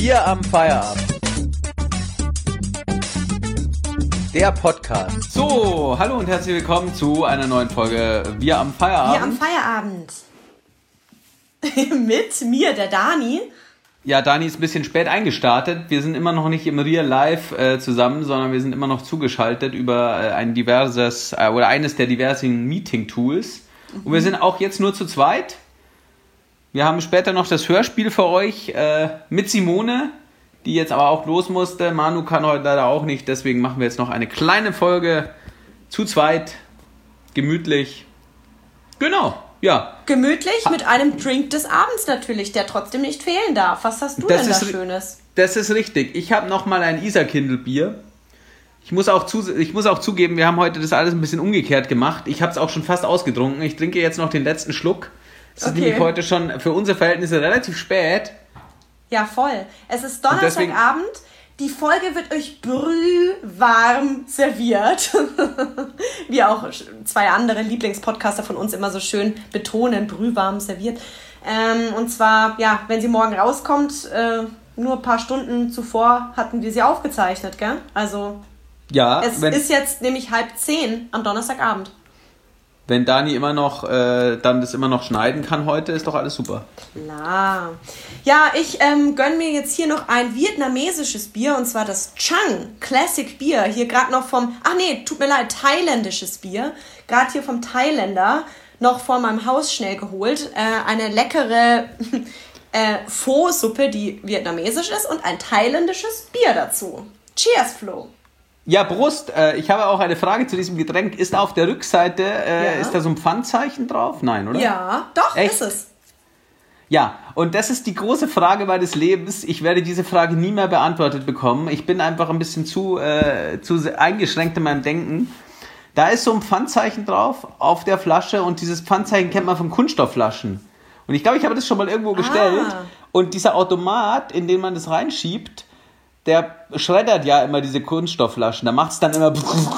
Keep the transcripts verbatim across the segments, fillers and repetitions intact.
Wir am Feierabend. Der Podcast. So, hallo und herzlich willkommen zu einer neuen Folge Wir am Feierabend. Wir am Feierabend. Mit mir, der Dani. Ja, Dani ist ein bisschen spät eingestartet. Wir sind immer noch nicht im Real Life äh, zusammen, sondern wir sind immer noch zugeschaltet über äh, ein diverses äh, oder eines der diversen Meeting-Tools. Mhm. Und wir sind auch jetzt nur zu zweit. Wir haben später noch das Hörspiel für euch äh, mit Simone, die jetzt aber auch los musste. Manu kann heute leider auch nicht, deswegen machen wir jetzt noch eine kleine Folge zu zweit, gemütlich. Genau, ja. Gemütlich mit einem Drink des Abends natürlich, der trotzdem nicht fehlen darf. Was hast du das denn da ist, Schönes? Das ist richtig. Ich habe nochmal ein Isar-Kindl-Bier. Ich muss, auch zu, ich muss auch zugeben, wir haben heute das alles ein bisschen umgekehrt gemacht. Ich habe es auch schon fast ausgetrunken. Ich trinke jetzt noch den letzten Schluck. Es ist Okay. nämlich heute schon für unsere Verhältnisse relativ spät. Ja, voll. Es ist Donnerstagabend. Die Folge wird euch brühwarm serviert. Wie auch zwei andere Lieblingspodcaster von uns immer so schön betonen, brühwarm serviert. Ähm, und zwar, ja, wenn sie morgen rauskommt, äh, nur ein paar Stunden zuvor hatten wir sie aufgezeichnet, gell? Also, Ja, es wenn, ist jetzt nämlich halb zehn am Donnerstagabend. wenn Dani immer noch äh, dann das immer noch schneiden kann heute, ist doch alles super. Klar. Ja, ich ähm, gönne mir jetzt hier noch ein vietnamesisches Bier, und zwar das Chang Classic Bier. Hier gerade noch vom, ach nee, tut mir leid, thailändisches Bier. Gerade hier vom Thailänder, noch vor meinem Haus schnell geholt. Äh, eine leckere äh, Pho-Suppe, die vietnamesisch ist, und ein thailändisches Bier dazu. Cheers, Flo. Ja, Brust, äh, ich habe auch eine Frage zu diesem Getränk. Ist auf der Rückseite, äh, Ja. ist da so ein Pfandzeichen drauf? Nein, oder? Ja, doch, Echt? ist es. Ja, und das ist die große Frage meines Lebens. Ich werde diese Frage nie mehr beantwortet bekommen. Ich bin einfach ein bisschen zu, äh, zu eingeschränkt in meinem Denken. Da ist so ein Pfandzeichen drauf auf der Flasche, und dieses Pfandzeichen kennt man von Kunststoffflaschen. Und ich glaube, ich habe das schon mal irgendwo gestellt. Ah. Und dieser Automat, in den man das reinschiebt, der schreddert ja immer diese Kunststoffflaschen. Da macht es dann immer...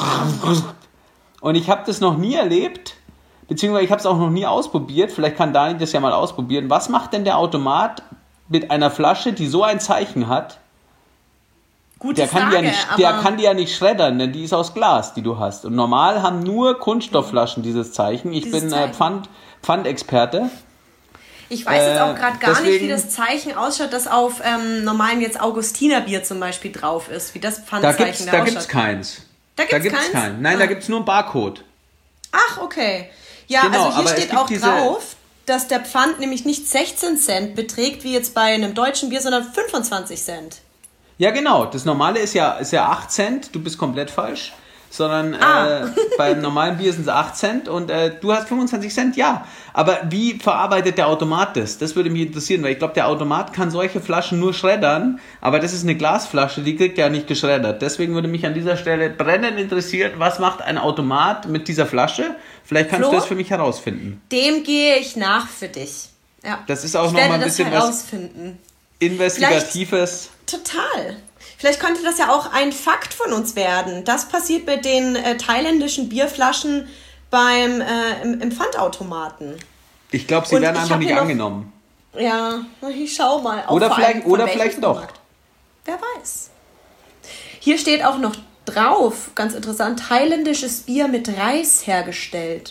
Und ich habe das noch nie erlebt, beziehungsweise ich habe es auch noch nie ausprobiert. Vielleicht kann Dani das ja mal ausprobieren. Was macht denn der Automat mit einer Flasche, die so ein Zeichen hat? Gute Der kann, Frage, die ja nicht, aber der kann die ja nicht schreddern, denn die ist aus Glas, die du hast. Und normal haben nur Kunststoffflaschen dieses Zeichen. Ich Dieses bin äh, Zeichen. Pfand, Pfandexperte. ich weiß jetzt auch äh, gerade gar nicht, deswegen- wie das Zeichen ausschaut, das auf ähm, normalen jetzt Augustinerbier zum Beispiel drauf ist, wie das Da Pfandzeichen gibt's, da da ausschaut. gibt's keins. Da gibt's keins? keinen. Nein, Ah. da gibt's nur einen Barcode. Ach, okay. Ja, Genau, also hier aber es steht gibt auch diese- drauf, dass der Pfand nämlich nicht sechzehn Cent beträgt, wie jetzt bei einem deutschen Bier, sondern fünfundzwanzig Cent. Ja, genau. Das Normale ist ja, ist ja acht Cent. Du bist komplett falsch. Sondern Ah. äh, beim normalen Bier sind es acht Cent und äh, du hast fünfundzwanzig Cent, ja. Aber wie verarbeitet der Automat das? Das würde mich interessieren, weil ich glaube, der Automat kann solche Flaschen nur schreddern, aber das ist eine Glasflasche, die kriegt ja nicht geschreddert. Deswegen würde mich an dieser Stelle brennend interessieren, was macht ein Automat mit dieser Flasche? Vielleicht kannst Flo? du das für mich herausfinden. Dem gehe ich nach für dich. Ja. Das ist auch ich noch mal werde ein das bisschen was herausfinden. Investigatives. Total. Vielleicht könnte das ja auch ein Fakt von uns werden. Das passiert bei den äh, thailändischen Bierflaschen beim, äh, im, im Pfandautomaten. Ich glaube, sie Und werden ich einfach hab nicht hier noch- angenommen. Ja, ich schau mal. Auch Oder vor vielleicht- allem von oder welchem vielleicht doch. Supermarkt. Wer weiß. Hier steht auch noch drauf, ganz interessant, thailändisches Bier mit Reis hergestellt.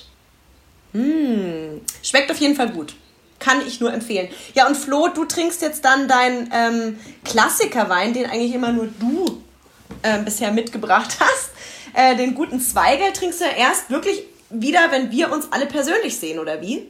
Hm, schmeckt auf jeden Fall gut. Kann ich nur empfehlen. Ja, und Flo, du trinkst jetzt dann deinen ähm, Klassikerwein, den eigentlich immer nur du äh, bisher mitgebracht hast. Äh, den guten Zweigel trinkst du erst wirklich wieder, wenn wir uns alle persönlich sehen, oder wie?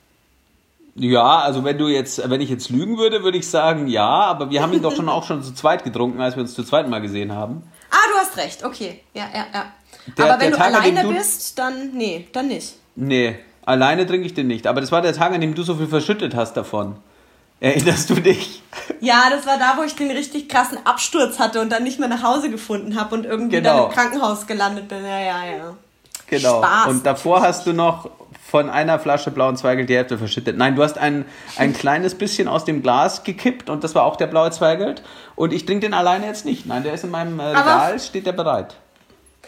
Ja, also wenn du jetzt, wenn ich jetzt lügen würde, würde ich sagen, ja, aber wir haben ihn doch schon auch schon zu zweit getrunken, als wir uns zu zweit mal gesehen haben. Ah, du hast recht, okay. Ja, ja, ja. Der- Aber der wenn du Tag, an dem alleine du- bist, dann, nee, dann nicht. Nee, alleine trinke ich den nicht. Aber das war der Tag, an dem du so viel verschüttet hast davon. Erinnerst du dich? Ja, das war da, wo ich den richtig krassen Absturz hatte und dann nicht mehr nach Hause gefunden habe und irgendwie Genau. dann im Krankenhaus gelandet bin. Ja, ja, ja. Genau. Spaß. Und davor hast du noch von einer Flasche blauen Zweigel die Hälfte verschüttet. Nein, du hast ein, ein kleines bisschen aus dem Glas gekippt und das war auch der blaue Zweigelt. Und ich trinke den alleine jetzt nicht. Nein, der ist in meinem äh, Regal, steht der bereit.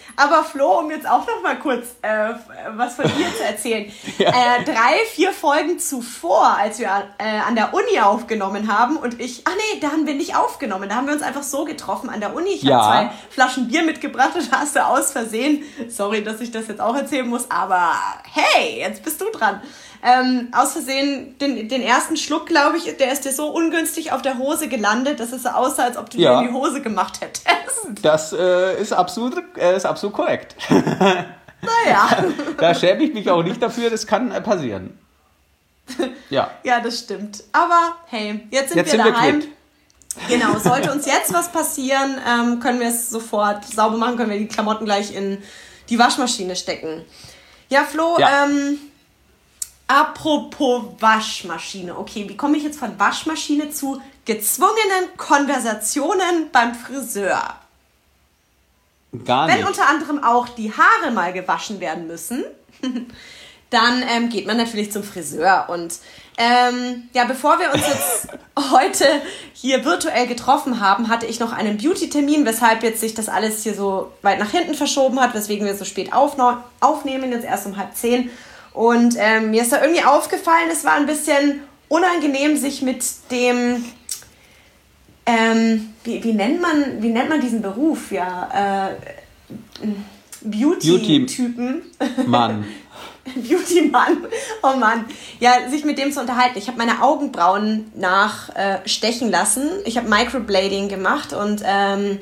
Aber Flo, um jetzt auch noch mal kurz äh, was von dir zu erzählen. Ja. Äh, drei, vier Folgen zuvor, als wir äh, an der Uni aufgenommen haben und ich, ach nee, da haben wir nicht aufgenommen, da haben wir uns einfach so getroffen an der Uni. Ich ja. habe zwei Flaschen Bier mitgebracht und hast du aus Versehen, sorry, dass ich das jetzt auch erzählen muss, aber hey, jetzt bist du dran. Ähm, aus Versehen den, den ersten Schluck, glaube ich, der ist dir so ungünstig auf der Hose gelandet, dass es so aussah, als ob du ja. dir in die Hose gemacht hättest. Das äh, ist, absolut, äh, ist absolut korrekt. Naja. Da schäme ich mich auch nicht dafür, das kann äh, passieren. Ja. Ja, das stimmt. Aber hey, jetzt sind jetzt wir sind daheim. Wir Genau, sollte uns jetzt was passieren, ähm, können wir es sofort sauber machen, können wir die Klamotten gleich in die Waschmaschine stecken. Ja, Flo, ja. ähm... apropos Waschmaschine. Okay, wie komme ich jetzt von Waschmaschine zu gezwungenen Konversationen beim Friseur? Gar nicht. Wenn unter anderem auch die Haare mal gewaschen werden müssen, dann ähm, geht man natürlich zum Friseur. Und ähm, ja, bevor wir uns jetzt heute hier virtuell getroffen haben, hatte ich noch einen Beauty-Termin, weshalb jetzt sich das alles hier so weit nach hinten verschoben hat, weswegen wir so spät aufno- aufnehmen, jetzt erst um halb zehn. Und ähm, mir ist da irgendwie aufgefallen, es war ein bisschen unangenehm, sich mit dem, ähm, wie, wie, nennt man, wie nennt man diesen Beruf? Ja, äh, Beauty-Typen. Beauty Mann. Beauty-Mann. Oh Mann. Ja, sich mit dem zu unterhalten. Ich habe meine Augenbrauen nachstechen äh, lassen. Ich habe Microblading gemacht und ähm,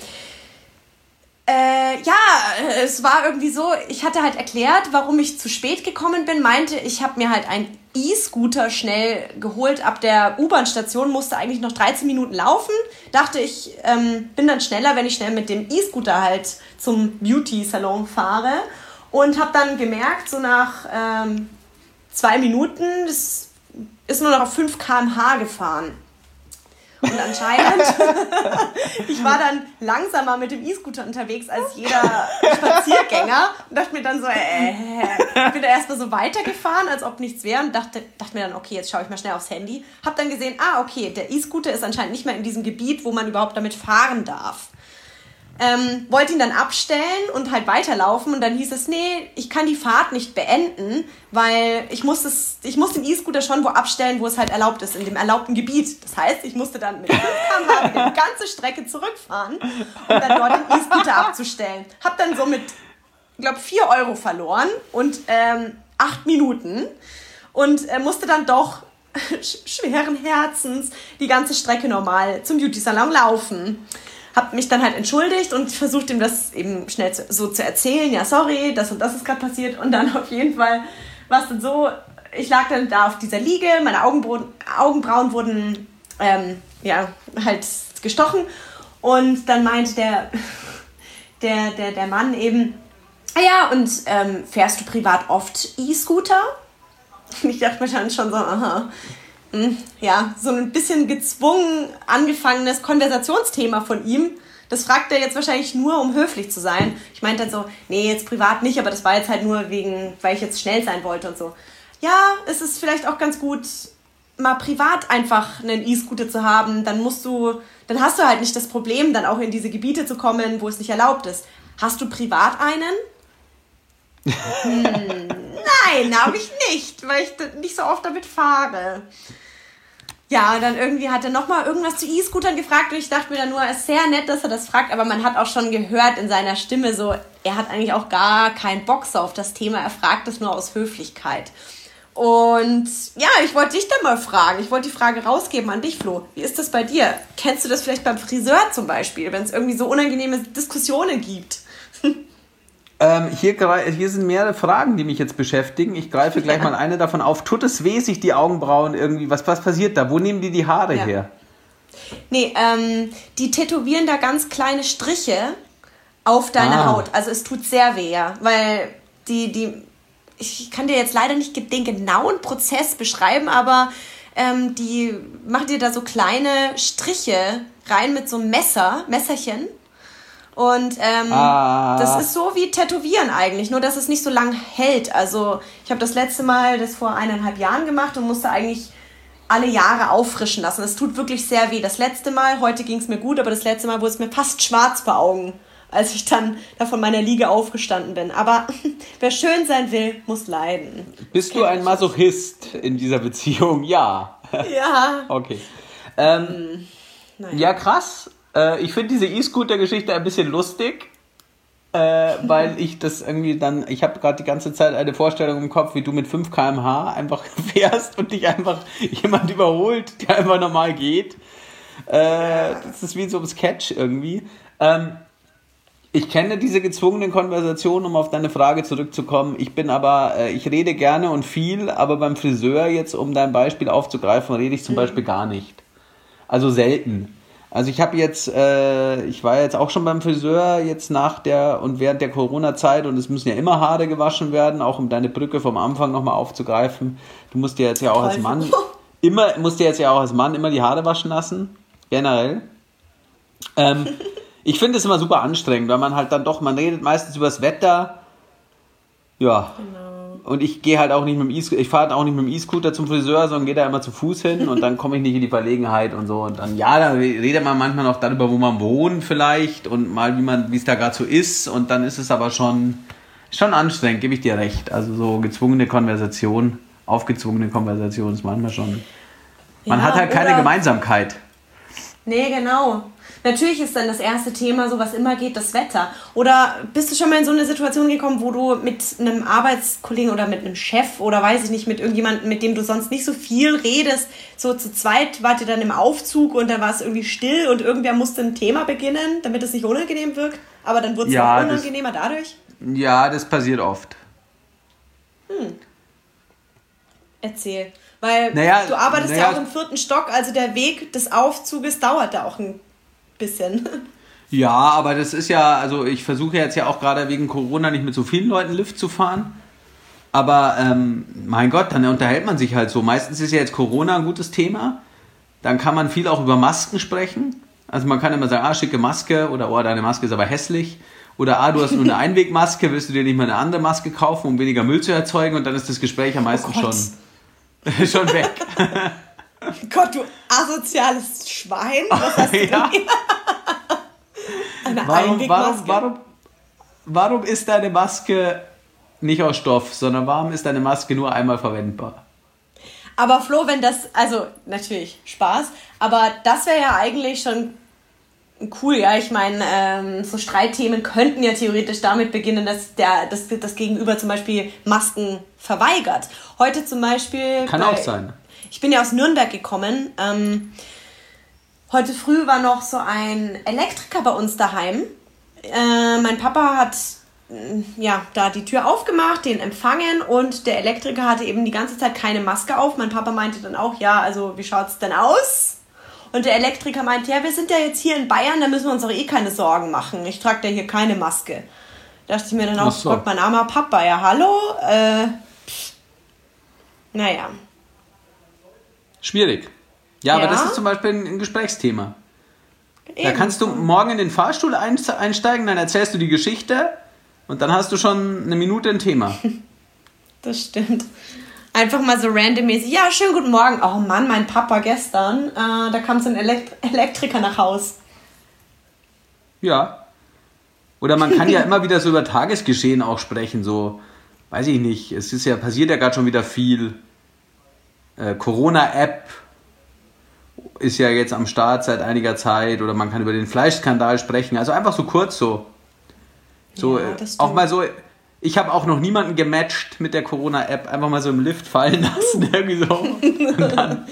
Äh, ja, es war irgendwie so, ich hatte halt erklärt, warum ich zu spät gekommen bin, meinte, ich habe mir halt einen E-Scooter schnell geholt ab der U-Bahn-Station, musste eigentlich noch dreizehn Minuten laufen, dachte ich, ähm, bin dann schneller, wenn ich schnell mit dem E-Scooter halt zum Beauty-Salon fahre und habe dann gemerkt, so nach ähm, zwei Minuten, das ist nur noch auf fünf Kilometer pro Stunde gefahren. Und anscheinend, ich war dann langsamer mit dem E-Scooter unterwegs als jeder Spaziergänger und dachte mir dann so, äh, ich bin da erstmal so weitergefahren, als ob nichts wäre und dachte, dachte mir dann, okay, jetzt schaue ich mal schnell aufs Handy. Hab dann gesehen, ah, okay, der E-Scooter ist anscheinend nicht mehr in diesem Gebiet, wo man überhaupt damit fahren darf. Ähm, wollte ihn dann abstellen und halt weiterlaufen und dann hieß es, nee, ich kann die Fahrt nicht beenden, weil ich muss, es, ich muss den E-Scooter schon wo abstellen, wo es halt erlaubt ist, in dem erlaubten Gebiet. Das heißt, ich musste dann mit der Kamera die ganze Strecke zurückfahren, um dann dort den E-Scooter abzustellen. Hab dann so mit, ich glaube, vier Euro verloren und ähm, acht Minuten und äh, musste dann doch schweren Herzens die ganze Strecke normal zum Beauty-Salon laufen. Hab mich dann halt entschuldigt und versucht ihm das eben schnell zu, so zu erzählen. Ja, sorry, das und das ist gerade passiert. Und dann auf jeden Fall war es dann so, ich lag dann da auf dieser Liege, meine Augenbrauen, Augenbrauen wurden ähm, ja, halt gestochen. Und dann meinte der, der, der, der Mann eben, ah ja, und ähm, fährst du privat oft E-Scooter? Ich dachte mir dann schon so, aha. Ja, so ein bisschen gezwungen angefangenes Konversationsthema von ihm. Das fragt er jetzt wahrscheinlich nur, um höflich zu sein. Ich meinte dann so, nee, jetzt privat nicht, aber das war jetzt halt nur wegen, weil ich jetzt schnell sein wollte und so. Ja, es ist vielleicht auch ganz gut, mal privat einfach einen E-Scooter zu haben. Dann musst du, dann hast du halt nicht das Problem, dann auch in diese Gebiete zu kommen, wo es nicht erlaubt ist. Hast du privat einen? hm, nein, habe ich nicht, weil ich nicht so oft damit fahre. Ja, und dann irgendwie hat er nochmal irgendwas zu E-Scootern gefragt und ich dachte mir dann nur, es ist sehr nett, dass er das fragt, aber man hat auch schon gehört in seiner Stimme so, er hat eigentlich auch gar keinen Bock so auf das Thema, er fragt es nur aus Höflichkeit. Und ja, ich wollte dich dann mal fragen, ich wollte die Frage rausgeben an dich, Flo. Wie ist das bei dir? Kennst du das vielleicht beim Friseur zum Beispiel, wenn es irgendwie so unangenehme Diskussionen gibt? Ähm, hier, hier sind mehrere Fragen, die mich jetzt beschäftigen. Ich greife gleich ja. mal eine davon auf. Tut es weh, sich die Augenbrauen irgendwie, was, was passiert da? Wo nehmen die die Haare ja. her? Nee, ähm, die tätowieren da ganz kleine Striche auf deine ah. Haut. Also es tut sehr weh, ja, weil die, die, ich kann dir jetzt leider nicht den genauen Prozess beschreiben, aber ähm, die machen dir da so kleine Striche rein mit so einem Messer, Messerchen. Und ähm, ah. das ist so wie Tätowieren eigentlich, nur dass es nicht so lang hält. Also ich habe das letzte Mal das vor eineinhalb Jahren gemacht und musste eigentlich alle Jahre auffrischen lassen. Es tut wirklich sehr weh. Das letzte Mal, heute ging es mir gut, aber das letzte Mal wurde es mir fast schwarz vor Augen. als ich dann da von meiner Liege aufgestanden bin. Aber wer schön sein will, muss leiden. Bist du ein Masochist in dieser Beziehung? Ja. Ja. Okay. Ähm, Naja. ja, krass. Äh, ich finde diese E-Scooter-Geschichte ein bisschen lustig, äh, weil ich das irgendwie dann, ich habe gerade die ganze Zeit eine Vorstellung im Kopf, wie du mit fünf Kilometer pro Stunde einfach fährst und dich einfach jemand überholt, der einfach normal geht. Äh, das ist wie so ein Sketch irgendwie. Ähm, ich kenne diese gezwungenen Konversationen, um auf deine Frage zurückzukommen. Ich bin aber, äh, ich rede gerne und viel, aber beim Friseur jetzt, um dein Beispiel aufzugreifen, rede ich zum mhm. Beispiel gar nicht. Also selten. Also ich habe jetzt, äh, ich war jetzt auch schon beim Friseur jetzt nach der und während der Corona-Zeit und es müssen ja immer Haare gewaschen werden, auch um deine Brücke vom Anfang nochmal aufzugreifen. Du musst dir jetzt ja auch als Mann immer, musst dir jetzt ja auch als Mann immer die Haare waschen lassen, generell. Ähm, ich finde es immer super anstrengend, weil man halt dann doch, man redet meistens über das Wetter. Ja. Genau. Und ich gehe halt auch nicht mit dem E-Scooter, ich fahre auch nicht mit dem E-Scooter zum Friseur, sondern gehe da immer zu Fuß hin und dann komme ich nicht in die Verlegenheit und so. Und dann, ja, da redet man manchmal noch darüber, wo man wohnt vielleicht und mal, wie man, wie es da gerade so ist. Und dann ist es aber schon, schon anstrengend, gebe ich dir recht. Also so gezwungene Konversation, aufgezwungene Konversation ist manchmal schon, man Ja, hat halt keine oder- Gemeinsamkeit. Nee, genau. Natürlich ist dann das erste Thema, so was immer geht, das Wetter. Oder bist du schon mal in so eine Situation gekommen, wo du mit einem Arbeitskollegen oder mit einem Chef oder weiß ich nicht, mit irgendjemandem, mit dem du sonst nicht so viel redest, so zu zweit wart ihr dann im Aufzug und dann war es irgendwie still und irgendwer musste ein Thema beginnen, damit es nicht unangenehm wirkt, aber dann wurde es Ja, auch das- unangenehmer dadurch? Ja, das passiert oft. Erzähl. Weil Naja, du arbeitest naja. ja auch im vierten Stock, also der Weg des Aufzuges dauert da auch ein bisschen. Ja, aber das ist ja, also ich versuche jetzt ja auch gerade wegen Corona nicht mit so vielen Leuten Lift zu fahren. Aber ähm, mein Gott, dann unterhält man sich halt so. Meistens ist ja jetzt Corona ein gutes Thema. Dann kann man viel auch über Masken sprechen. Also man kann immer sagen, ah, schicke Maske oder oh, deine Maske ist aber hässlich. Oder ah, du hast nur eine Einwegmaske, willst du dir nicht mal eine andere Maske kaufen, um weniger Müll zu erzeugen? Und dann ist das Gespräch am meisten Oh Gott. schon, schon weg. Gott, du asoziales Schwein. Was hast du Ja. denn? Eine Warum, Einwegmaske. warum, warum, warum ist deine Maske nicht aus Stoff, sondern warum ist deine Maske nur einmal verwendbar? Aber Flo, wenn das, also natürlich Spaß, aber das wäre ja eigentlich schon cool, ja. Ich meine, ähm, so Streitthemen könnten ja theoretisch damit beginnen, dass der, das, das Gegenüber zum Beispiel Masken verweigert. Heute zum Beispiel. Kann bei, auch sein. Ich bin ja aus Nürnberg gekommen. Ähm, heute früh war noch so ein Elektriker bei uns daheim. Äh, mein Papa hat äh, ja da die Tür aufgemacht, den empfangen und der Elektriker hatte eben die ganze Zeit keine Maske auf. Mein Papa meinte dann auch, ja, also wie schaut's denn aus? Und der Elektriker meinte, ja, wir sind ja jetzt hier in Bayern, da müssen wir uns doch eh keine Sorgen machen. Ich trage da hier keine Maske. Da dachte ich mir dann auch, Ach so. Gott, mein armer Papa, ja, hallo? Äh, pff. Naja. Schwierig. Ja, Ja. aber das ist zum Beispiel ein, ein Gesprächsthema. Da Eben. kannst du morgen in den Fahrstuhl ein, einsteigen, dann erzählst du die Geschichte und dann hast du schon eine Minute ein Thema. Das stimmt. Einfach mal so randommäßig, ja, schönen guten Morgen. Oh Mann, mein Papa gestern, äh, da kam so ein Elekt- Elektriker nach Haus. Ja. Oder man kann ja immer wieder so über Tagesgeschehen auch sprechen, so, weiß ich nicht, es ist ja, passiert ja gerade schon wieder viel. Äh, Corona-App ist ja jetzt am Start seit einiger Zeit oder man kann über den Fleischskandal sprechen, also einfach so kurz so. So, Ja, äh, das stimmt. auch mal so, ich habe auch noch niemanden gematcht mit der Corona-App, einfach mal so im Lift fallen lassen, irgendwie so. Und dann,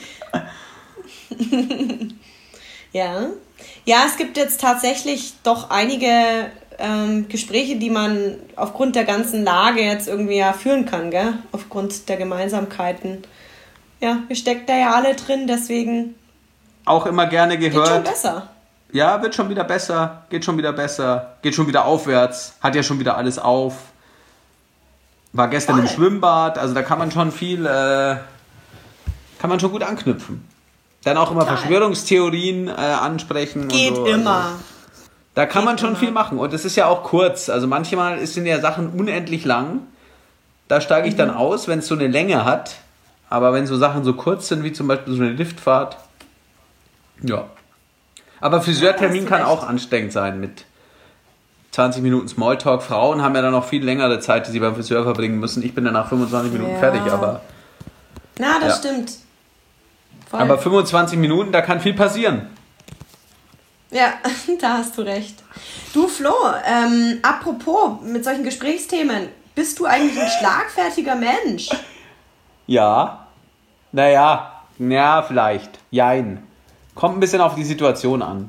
Ja. Ja, es gibt jetzt tatsächlich doch einige ähm, Gespräche, die man aufgrund der ganzen Lage jetzt irgendwie ja führen kann, gell? Aufgrund der Gemeinsamkeiten. Ja, wir stecken da ja alle drin, deswegen auch immer gerne geht schon gehört. besser. Ja, wird schon wieder besser, geht schon wieder besser, geht schon wieder aufwärts, hat ja schon wieder alles auf. War gestern Voll. im Schwimmbad, also da kann man schon viel, äh, kann man schon gut anknüpfen. Dann auch immer Total. Verschwörungstheorien äh, ansprechen. Geht und so. immer. Also, da kann Geht man schon immer. viel machen und es ist ja auch kurz. Also manchmal sind ja Sachen unendlich lang. Da steige ich Mhm. dann aus, wenn es so eine Länge hat. Aber wenn so Sachen so kurz sind, wie zum Beispiel so eine Liftfahrt, ja. Aber Friseurtermin Ja, kann hast du auch anstrengend sein mit zwanzig Minuten Smalltalk. Frauen haben ja dann noch viel längere Zeit, die sie beim Friseur verbringen müssen. Ich bin dann nach fünfundzwanzig Minuten Ja. fertig, aber... Na, das Ja. stimmt. Voll. Aber fünfundzwanzig Minuten, da kann viel passieren. Ja, da hast du recht. Du, Flo, ähm, apropos mit solchen Gesprächsthemen, bist du eigentlich ein schlagfertiger Mensch? Ja. Naja, ja, vielleicht. Jein. Kommt ein bisschen auf die Situation an.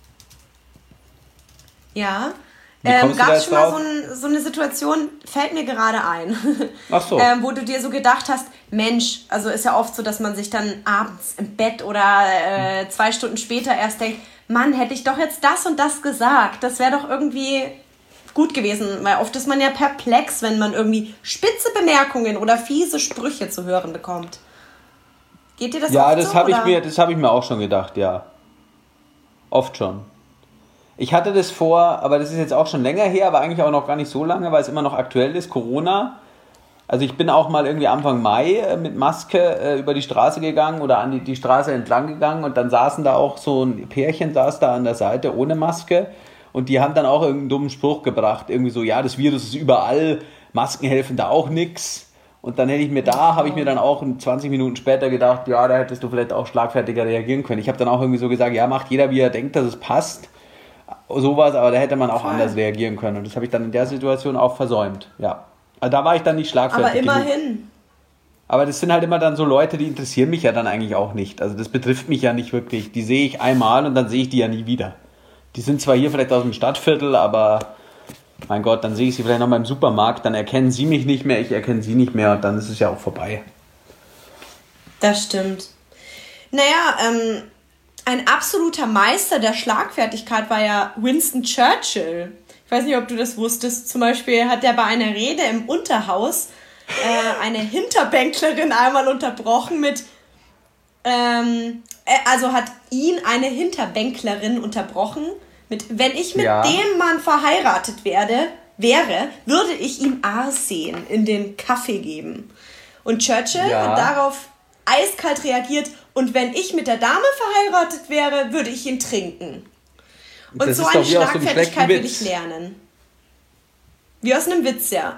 Ja. Wie Ähm, kommst du da Gab es jetzt schon mal drauf? so, ein, so eine Situation, fällt mir gerade ein, Ach so. ähm, wo du dir so gedacht hast, Mensch, also ist ja oft so, dass man sich dann abends im Bett oder äh, zwei Stunden später erst denkt, Mann, hätte ich doch jetzt das und das gesagt, das wäre doch irgendwie gut gewesen, weil oft ist man ja perplex, wenn man irgendwie spitze Bemerkungen oder fiese Sprüche zu hören bekommt. Geht dir das Ja, oft das so? habe ich oder? mir, das habe ich mir auch schon gedacht, ja. Oft schon. Ich hatte das vor, aber das ist jetzt auch schon länger her, aber eigentlich auch noch gar nicht so lange, weil es immer noch aktuell ist, Corona. Also ich bin auch mal irgendwie Anfang Mai äh, mit Maske äh, über die Straße gegangen oder an die, die Straße entlang gegangen und dann saßen da auch so ein Pärchen, saß da an der Seite ohne Maske und die haben dann auch irgendeinen dummen Spruch gebracht, irgendwie so, ja, das Virus ist überall, Masken helfen da auch nix. Und dann hätte ich mir da, habe ich mir dann auch zwanzig Minuten später gedacht, ja, da hättest du vielleicht auch schlagfertiger reagieren können. Ich habe dann auch irgendwie so gesagt, ja, macht jeder, wie er denkt, dass es passt. Sowas, aber da hätte man auch Voll. anders reagieren können. Und das habe ich dann in der Situation auch versäumt. Ja. Also da war ich dann nicht schlagfertig Aber immerhin. genug. Aber das sind halt immer dann so Leute, die interessieren mich ja dann eigentlich auch nicht. Also das betrifft mich ja nicht wirklich. Die sehe ich einmal und dann sehe ich die ja nie wieder. Die sind zwar hier vielleicht aus dem Stadtviertel, aber mein Gott, dann sehe ich sie vielleicht noch mal im Supermarkt, dann erkennen sie mich nicht mehr, ich erkenne sie nicht mehr und dann ist es ja auch vorbei. Das stimmt. Naja, ähm, ein absoluter Meister der Schlagfertigkeit war ja Winston Churchill. Ich weiß nicht, ob du das wusstest. Zum Beispiel hat er bei einer Rede im Unterhaus äh, eine Hinterbänklerin einmal unterbrochen mit, ähm, äh, also hat ihn eine Hinterbänklerin unterbrochen mit, wenn ich mit Ja. dem Mann verheiratet werde, wäre, würde ich ihm Arsen in den Kaffee geben. Und Churchill Ja. hat darauf eiskalt reagiert, und wenn ich mit der Dame verheiratet wäre, würde ich ihn trinken. Und Das so ist eine doch wie aus so einem Schlagfertigkeit schlechten will Witz. ich lernen. Wie aus einem Witz, ja.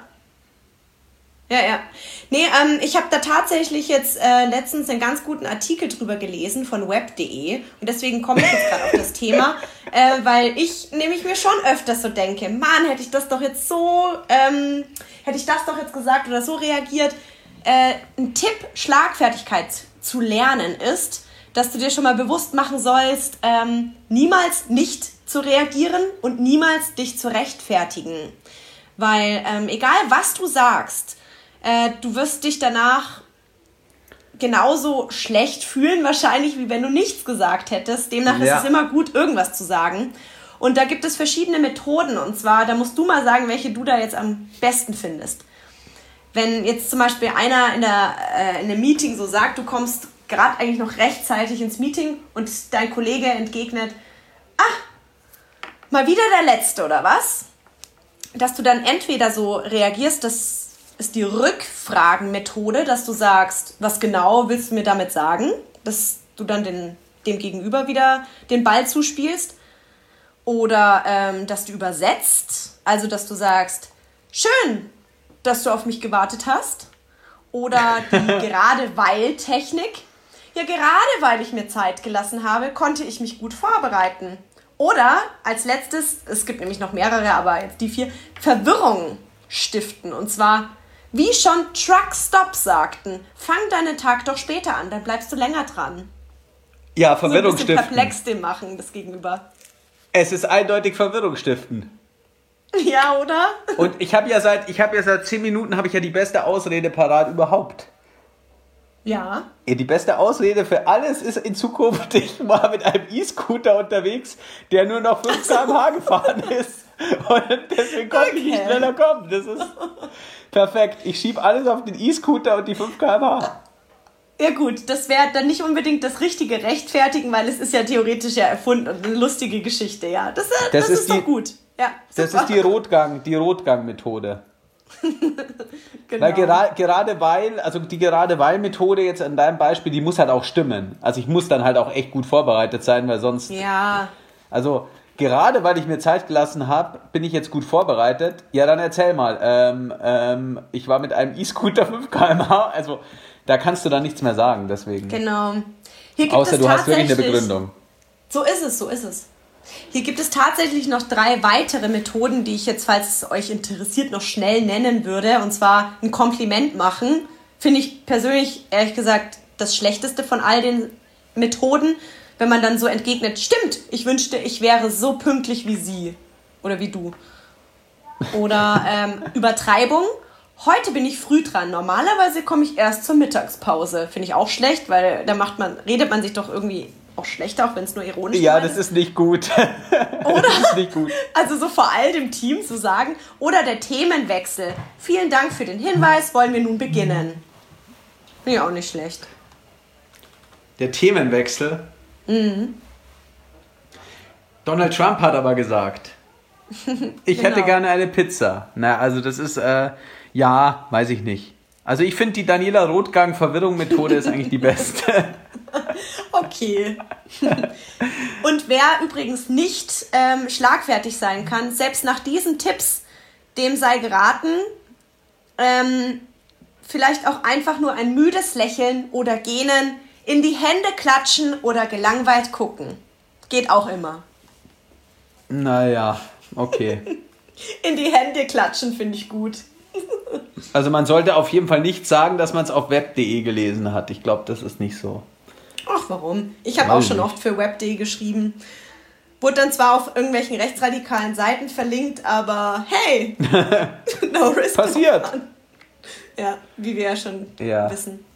Ja, ja. Nee, ähm, ich habe da tatsächlich jetzt äh, letztens einen ganz guten Artikel drüber gelesen von web punkt de und deswegen komme ich jetzt gerade auf das Thema, äh, weil ich nämlich mir schon öfters so denke, Mann, hätte ich das doch jetzt so, ähm, hätte ich das doch jetzt gesagt oder so reagiert. Äh, ein Tipp, Schlagfertigkeit zu lernen ist, dass du dir schon mal bewusst machen sollst, ähm, niemals nicht zu reagieren und niemals dich zu rechtfertigen. Weil ähm, egal, was du sagst, äh, du wirst dich danach genauso schlecht fühlen wahrscheinlich, wie wenn du nichts gesagt hättest. Demnach Ja. ist es immer gut, irgendwas zu sagen. Und da gibt es verschiedene Methoden. Und zwar, da musst du mal sagen, welche du da jetzt am besten findest. Wenn jetzt zum Beispiel einer in, der, äh, in einem Meeting so sagt, du kommst gerade eigentlich noch rechtzeitig ins Meeting und dein Kollege entgegnet, ah, mal wieder der Letzte oder was? Dass du dann entweder so reagierst, das ist die Rückfragenmethode, dass du sagst, was genau willst du mir damit sagen? Dass du dann den, dem Gegenüber wieder den Ball zuspielst. Oder ähm, dass du übersetzt, also dass du sagst, schön, dass du auf mich gewartet hast. Oder die Gerade-weil-Technik. Ja, gerade weil ich mir Zeit gelassen habe, konnte ich mich gut vorbereiten. Oder als letztes, es gibt nämlich noch mehrere, aber jetzt die vier, Verwirrung stiften. Und zwar, wie schon Truckstop sagten, fang deinen Tag doch später an, dann bleibst du länger dran. Ja, So ein Verwirrung bisschen stiften. perplex dem machen, das Gegenüber. Es ist eindeutig Verwirrung stiften. Ja, oder? Und ich habe ja seit, ich habe ja seit zehn Minuten habe ich ja die beste Ausrede parat überhaupt. Ja. Die beste Ausrede für alles ist in Zukunft, ich war mit einem E-Scooter unterwegs, der nur noch fünf Kilometer pro Stunde gefahren ist. Und deswegen konnte ich nicht Okay. schneller kommen. Das ist perfekt. Ich schiebe alles auf den E-Scooter und die fünf Kilometer pro Stunde. Ja gut, das wäre dann nicht unbedingt das richtige Rechtfertigen, weil es ist ja theoretisch ja erfunden und eine lustige Geschichte, ja. Das, das, Das ist, ist doch die- gut. Ja, Das super. ist die Rotgang, die Rotgang-Methode. Genau. Weil gera gerade weil, also die gerade weil Methode jetzt an deinem Beispiel, die muss halt auch stimmen. Also ich muss dann halt auch echt gut vorbereitet sein, weil sonst, Ja, also Gerade weil ich mir Zeit gelassen habe, bin ich jetzt gut vorbereitet. Ja, dann erzähl mal. Ähm, ähm, ich war mit einem E-Scooter fünf Kilometer pro Stunde, also da kannst du dann nichts mehr sagen, deswegen. Genau. Hier gibt Außer es du hast wirklich eine tatsächlich- Begründung. So ist es, so ist es. Hier gibt es tatsächlich noch drei weitere Methoden, die ich jetzt, falls es euch interessiert, noch schnell nennen würde. Und zwar ein Kompliment machen. Finde ich persönlich, ehrlich gesagt, das Schlechteste von all den Methoden, wenn man dann so entgegnet, stimmt, ich wünschte, ich wäre so pünktlich wie sie oder wie du. Oder ähm, Übertreibung. Heute bin ich früh dran. Normalerweise komme ich erst zur Mittagspause. Finde ich auch schlecht, weil da macht man, redet man sich doch irgendwie auch schlechter, auch wenn es nur ironisch Ja, gemeint das ist nicht gut. Oder? Das ist nicht gut. Also so vor allem dem Team zu sagen. Oder der Themenwechsel. Vielen Dank für den Hinweis, wollen wir nun beginnen. Finde ich auch nicht schlecht. Der Themenwechsel. Donald Trump hat aber gesagt, ich hätte Genau. gerne eine Pizza. Na, also das ist, äh, ja, weiß ich nicht. Also ich finde, die Daniela Rotgang-Verwirrung-Methode ist eigentlich die beste. Okay. Und wer übrigens nicht ähm, schlagfertig sein kann, selbst nach diesen Tipps, dem sei geraten, ähm, vielleicht auch einfach nur ein müdes Lächeln oder gähnen, in die Hände klatschen oder gelangweilt gucken. Geht auch immer. Naja, okay. In die Hände klatschen finde ich gut. Also man sollte auf jeden Fall nicht sagen, dass man es auf web punkt de gelesen hat. Ich glaube, das ist nicht so. Ach, warum? Ich habe Weiß auch schon nicht. oft für web punkt de geschrieben. Wurde dann zwar auf irgendwelchen rechtsradikalen Seiten verlinkt, aber hey, no risk. Passiert. no fun. Ja, wie wir ja schon Ja. wissen.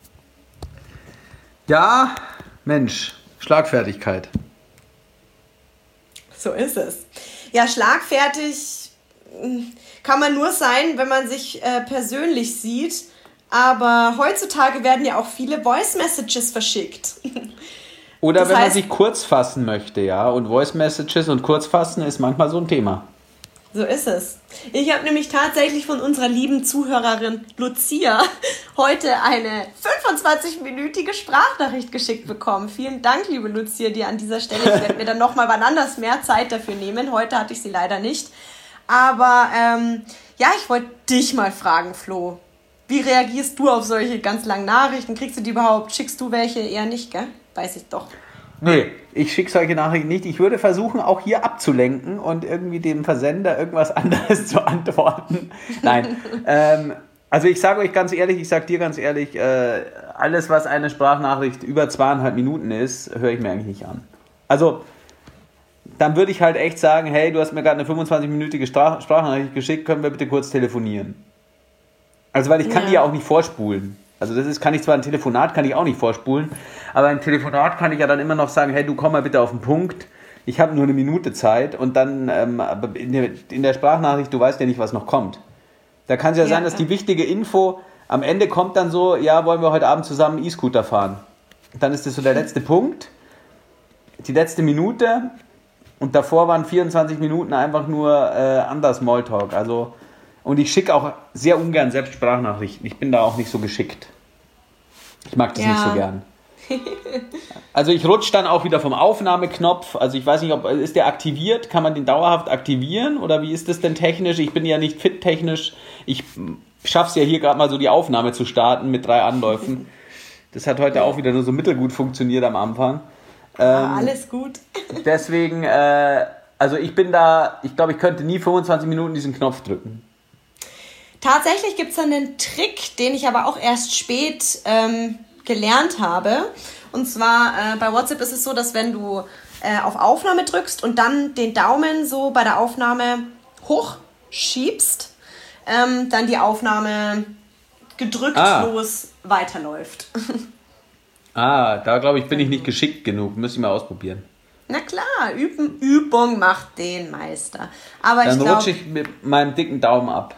Ja, Mensch, Schlagfertigkeit. So ist es. Ja, schlagfertig mh, kann man nur sein, wenn man sich äh, persönlich sieht. Aber heutzutage werden ja auch viele Voice Messages verschickt. Oder Das wenn man heißt- sich kurz fassen möchte, ja. Und Voice Messages und Kurzfassen ist manchmal so ein Thema. So ist es. Ich habe nämlich tatsächlich von unserer lieben Zuhörerin Lucia heute eine fünfundzwanzig-minütige Sprachnachricht geschickt bekommen. Vielen Dank, liebe Lucia, dir an dieser Stelle. Ich werde mir dann nochmal wann anders mehr Zeit dafür nehmen. Heute hatte ich sie leider nicht. Aber ähm, ja, ich wollte dich mal fragen, Flo. Wie reagierst du auf solche ganz langen Nachrichten? Kriegst du die überhaupt? Schickst du welche? Eher nicht, gell? Weiß ich doch. Nee, ich schicke solche Nachrichten nicht. Ich würde versuchen, auch hier abzulenken und irgendwie dem Versender irgendwas anderes zu antworten. Nein. ähm, also ich sage euch ganz ehrlich, ich sage dir ganz ehrlich, äh, alles, was eine Sprachnachricht über zweieinhalb Minuten ist, höre ich mir eigentlich nicht an. Also dann würde ich halt echt sagen, hey, du hast mir gerade eine fünfundzwanzig-minütige Sprach- Sprachnachricht geschickt, können wir bitte kurz telefonieren? Also weil ich kann Ja. die ja auch nicht vorspulen. Also das ist, kann ich zwar ein Telefonat, kann ich auch nicht vorspulen, aber ein Telefonat kann ich ja dann immer noch sagen, hey, du komm mal bitte auf den Punkt, ich habe nur eine Minute Zeit und dann ähm, aber in, der, in der Sprachnachricht, du weißt ja nicht, was noch kommt. Da kann es ja, Ja, sein, dass ja. die wichtige Info am Ende kommt dann so, ja, wollen wir heute Abend zusammen E-Scooter fahren. Dann ist das so der letzte Punkt, die letzte Minute und davor waren vierundzwanzig Minuten einfach nur äh, anders Smalltalk. Also und ich schicke auch sehr ungern selbst Sprachnachrichten. Ich bin da auch nicht so geschickt. Ich mag das Ja. nicht so gern. Also ich rutsche dann auch wieder vom Aufnahmeknopf. Also ich weiß nicht, ob ist der aktiviert? Kann man den dauerhaft aktivieren? Oder wie ist das denn technisch? Ich bin ja nicht fit technisch. Ich schaffe es ja hier gerade mal so die Aufnahme zu starten mit drei Anläufen. Das hat heute auch wieder nur so mittelgut funktioniert am Anfang. Ah, alles gut. Deswegen, äh, also ich bin da, ich glaube, ich könnte nie fünfundzwanzig Minuten diesen Knopf drücken. Tatsächlich gibt es dann einen Trick, den ich aber auch erst spät ähm, gelernt habe. Und zwar äh, bei WhatsApp ist es so, dass wenn du äh, auf Aufnahme drückst und dann den Daumen so bei der Aufnahme hochschiebst, ähm, dann die Aufnahme gedrücktlos ah. weiterläuft. Ah, da glaube ich, bin ich nicht geschickt genug. Müsste ich mal ausprobieren. Na klar, Üben, Übung macht den Meister. Aber dann ich glaub, rutsche ich mit meinem dicken Daumen ab.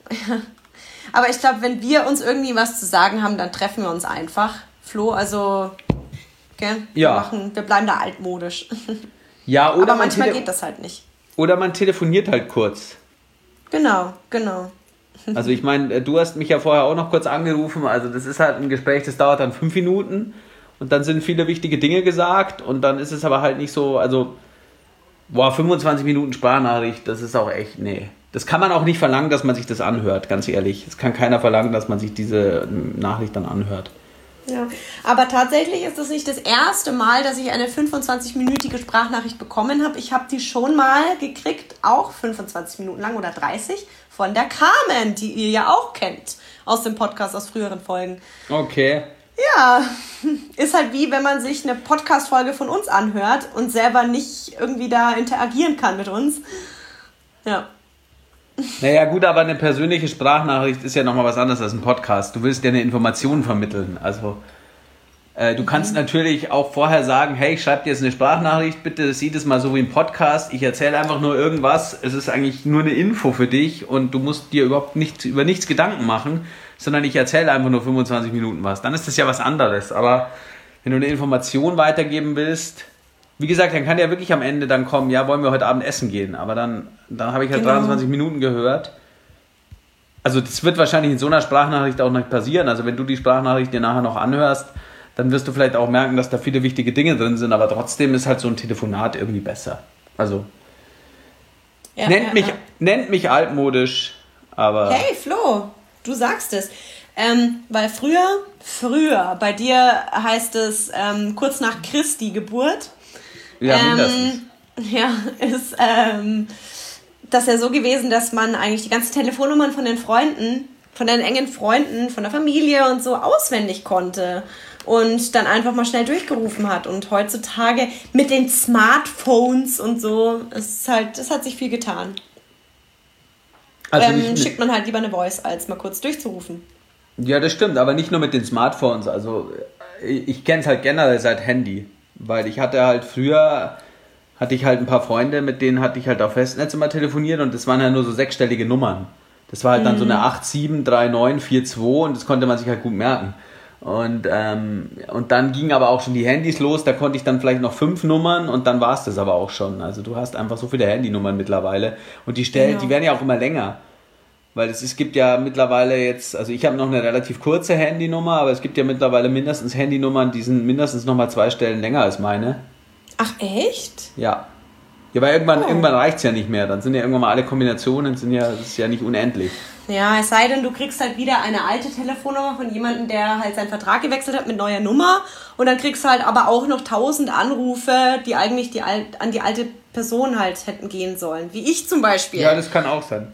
Aber ich glaube, wenn wir uns irgendwie was zu sagen haben, dann treffen wir uns einfach. Flo, also, gell? Wir, Ja. machen, wir bleiben da altmodisch. Ja, oder Aber man manchmal tele- geht das halt nicht. Oder man telefoniert halt kurz. Genau, genau. Also ich meine, du hast mich ja vorher auch noch kurz angerufen. Also das ist halt ein Gespräch, das dauert dann fünf Minuten. Und dann sind viele wichtige Dinge gesagt. Und dann ist es aber halt nicht so, also Boah, fünfundzwanzig Minuten Sprachnachricht, das ist auch echt, nee. Das kann man auch nicht verlangen, dass man sich das anhört, ganz ehrlich. Es kann keiner verlangen, dass man sich diese Nachricht dann anhört. Ja, aber tatsächlich ist das nicht das erste Mal, dass ich eine fünfundzwanzig-minütige Sprachnachricht bekommen habe. Ich habe die schon mal gekriegt, auch fünfundzwanzig Minuten lang oder dreißig, von der Carmen, die ihr ja auch kennt aus dem Podcast, aus früheren Folgen. Okay. Ja, ist halt wie, wenn man sich eine Podcast-Folge von uns anhört und selber nicht irgendwie da interagieren kann mit uns. Ja. Naja gut, aber eine persönliche Sprachnachricht ist ja nochmal was anderes als ein Podcast. Du willst ja eine Information vermitteln. Also äh, du kannst mhm. natürlich auch vorher sagen, hey, ich schreibe dir jetzt eine Sprachnachricht, bitte sieh das mal so wie ein Podcast. Ich erzähle einfach nur irgendwas. Es ist eigentlich nur eine Info für dich und du musst dir überhaupt nicht, über nichts Gedanken machen, sondern ich erzähle einfach nur fünfundzwanzig Minuten was. Dann ist das ja was anderes. Aber wenn du eine Information weitergeben willst... Wie gesagt, dann kann ja wirklich am Ende dann kommen, ja, wollen wir heute Abend essen gehen. Aber dann, dann habe ich halt genau. dreiundzwanzig Minuten gehört. Also das wird wahrscheinlich in so einer Sprachnachricht auch nicht passieren. Also wenn du die Sprachnachricht dir nachher noch anhörst, dann wirst du vielleicht auch merken, dass da viele wichtige Dinge drin sind. Aber trotzdem ist halt so ein Telefonat irgendwie besser. Also ja, nennt, ja, mich, ja. nennt mich altmodisch, aber... Hey Flo, du sagst es. Ähm, weil früher, früher, bei dir heißt es ähm, kurz nach Christi Geburt... Ja, mindestens. Ähm, ja, ist ähm, das ja so gewesen, dass man eigentlich die ganzen Telefonnummern von den Freunden, von den engen Freunden, von der Familie und so auswendig konnte und dann einfach mal schnell durchgerufen hat. Und heutzutage mit den Smartphones und so, ist halt, es hat sich viel getan. Also ähm, schickt man halt lieber eine Voice, als mal kurz durchzurufen. Ja, das stimmt, aber nicht nur mit den Smartphones. Also ich, ich kenne es halt generell seit Handy. Weil ich hatte halt früher, hatte ich halt ein paar Freunde, mit denen hatte ich halt auf Festnetz immer telefoniert und das waren ja nur so sechsstellige Nummern. Das war halt mhm. dann so eine acht sieben drei neun vier zwei und das konnte man sich halt gut merken. Und, ähm, und dann gingen aber auch schon die Handys los, da konnte ich dann vielleicht noch fünf Nummern und dann war es das aber auch schon. Also du hast einfach so viele Handynummern mittlerweile und die, stell, genau. die werden ja auch immer länger. Weil es, es gibt ja mittlerweile jetzt, also ich habe noch eine relativ kurze Handynummer, aber es gibt ja mittlerweile mindestens Handynummern, die sind mindestens nochmal zwei Stellen länger als meine. Ach echt? Ja. Ja, weil irgendwann, oh. irgendwann reicht es ja nicht mehr. Dann sind ja irgendwann mal alle Kombinationen, sind ja, das ist ja nicht unendlich. Ja, es sei denn, du kriegst halt wieder eine alte Telefonnummer von jemandem, der halt seinen Vertrag gewechselt hat mit neuer Nummer und dann kriegst du halt aber auch noch tausend Anrufe, die eigentlich die, an die alte Person halt hätten gehen sollen. Wie ich zum Beispiel. Ja, das kann auch sein.